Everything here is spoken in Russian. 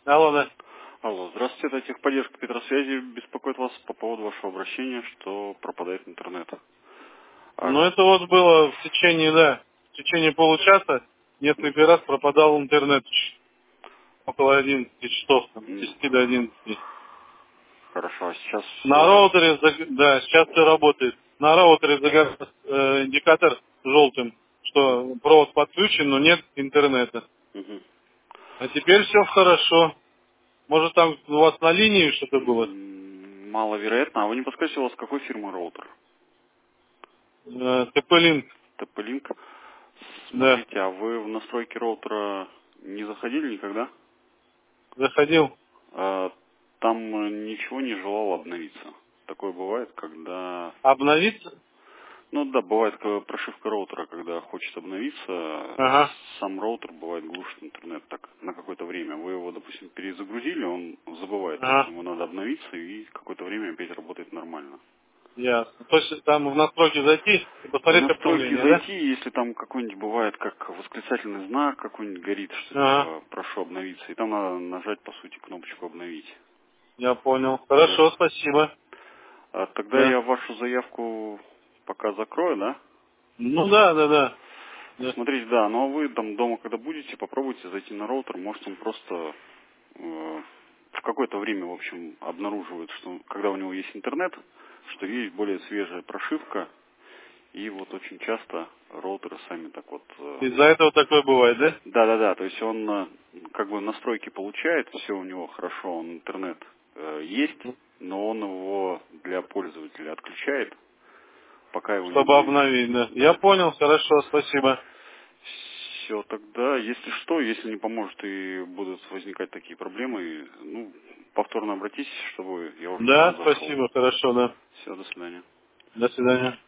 Алло, да. Алло, здравствуйте, это техподдержка Петросвязи беспокоит вас по поводу вашего обращения, что пропадает интернет. Ну, А, это вот было в течение получаса несколько раз пропадал интернет. Около 11 часов, там, с 10 до 11. хорошо, а сейчас На все, да? роутере, да, сейчас все работает. На роутере загорается индикатор желтым, что провод подключен, но нет интернета. Мгм. А теперь все хорошо. Может, там у вас на линии что-то было? Маловероятно. А вы не подскажете, у вас какой фирмы роутер? ТП-линк, TP-Link. да, Смотрите, а вы в настройки роутера не заходили никогда? заходил. А, там ничего не желало обновиться. Такое бывает, когда... Обновиться? Ну да, бывает прошивка роутера, когда хочет обновиться, Ага, сам роутер бывает глушит интернет так на какое-то время. Вы его, допустим, перезагрузили, он забывает, то есть ага. ему надо обновиться и какое-то время опять работает нормально. Ясно. То есть там в настройки зайти и В посмотреть настройки обновление, да? зайти, если там какой-нибудь бывает, как восклицательный знак какой-нибудь горит, что Ага, типа прошу обновиться, и там надо нажать, по сути, кнопочку обновить. я понял. Да. Хорошо, спасибо. Тогда Да. я вашу заявку пока закрою, да? Ну да, да, да. Да. Смотрите, да, но вы там дома, когда будете, попробуйте зайти на роутер, может он просто в какое-то время, в общем, обнаруживает, что когда у него есть интернет, что есть более свежая прошивка, и вот очень часто роутеры сами так вот... Из-за этого такое бывает, да? Да-да-да, то есть он как бы настройки получает, все у него хорошо, он интернет есть, но он его для пользователя отключает, пока его не Чтобы обновишь. обновить, да. Я Да. понял, хорошо, спасибо. Все, тогда, если что, если не поможет и будут возникать такие проблемы, ну, повторно обратитесь, чтобы я уже Да, сам зашел. спасибо, хорошо, да. Все, до свидания. До свидания.